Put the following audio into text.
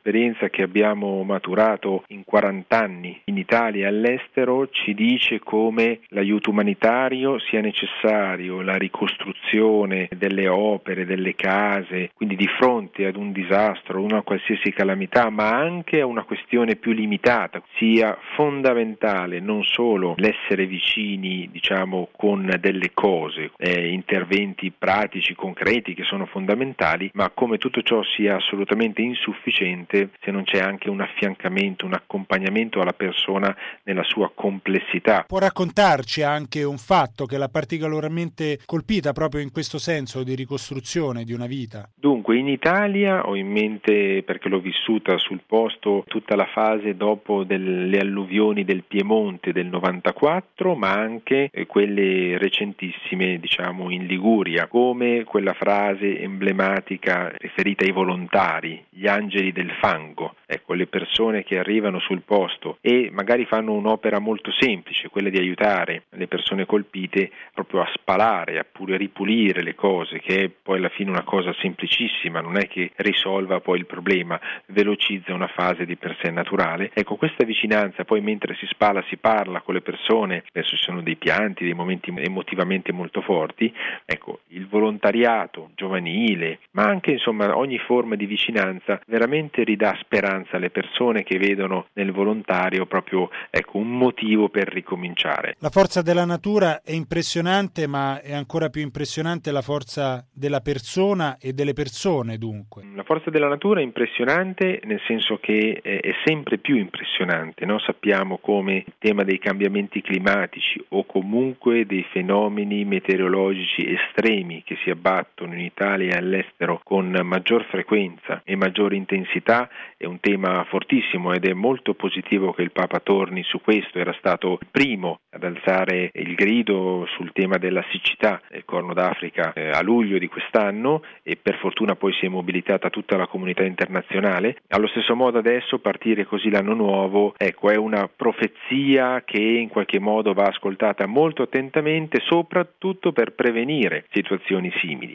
l'esperienza che abbiamo maturato in 40 anni in Italia e all'estero ci dice come l'aiuto umanitario sia necessario, la ricostruzione delle opere, delle case, quindi di fronte ad un disastro, una qualsiasi calamità, ma anche a una questione più limitata, sia fondamentale non solo l'essere vicini, con delle cose, interventi pratici, concreti che sono fondamentali, ma come tutto ciò sia assolutamente insufficiente se non c'è anche un affiancamento, un accompagnamento alla persona nella sua complessità. Può raccontarci anche un fatto che l'ha particolarmente colpita proprio in questo senso di ricostruzione di una vita? Dunque, in Italia ho in mente, perché l'ho vissuta sul posto, tutta la fase dopo delle alluvioni del Piemonte del 94, ma anche quelle recentissime, in Liguria, come quella frase emblematica riferita ai volontari, gli angeli del fango. Ecco, le persone che arrivano sul posto e magari fanno un'opera molto semplice, quella di aiutare le persone colpite proprio a spalare, a ripulire le cose, che è poi alla fine una cosa semplicissima, non è che risolva poi il problema, velocizza una fase di per sé naturale. Ecco, questa vicinanza, poi mentre si spala si parla con le persone, adesso ci sono dei pianti, dei momenti emotivamente molto forti, ecco, il volontariato giovanile, ma anche ogni forma di vicinanza veramente ridà speranza alle persone che vedono nel volontario proprio un motivo per ricominciare. La forza della natura è impressionante, ma è ancora più impressionante la forza della persona e delle persone, dunque. La forza della natura è impressionante nel senso che è sempre più impressionante, no? Sappiamo come il tema dei cambiamenti climatici o comunque dei fenomeni meteorologici estremi che si abbattono in Italia e all'estero con maggior frequenza e maggior intensità è un tema fortissimo ed è molto positivo che il Papa torni su questo. Era stato il primo ad alzare il grido sul tema della siccità del Corno d'Africa a luglio di quest'anno e per fortuna poi si è mobilitata tutta la comunità internazionale. Allo stesso modo adesso partire così l'anno nuovo, è una profezia che in qualche modo va ascoltata molto attentamente, soprattutto per prevenire situazioni simili.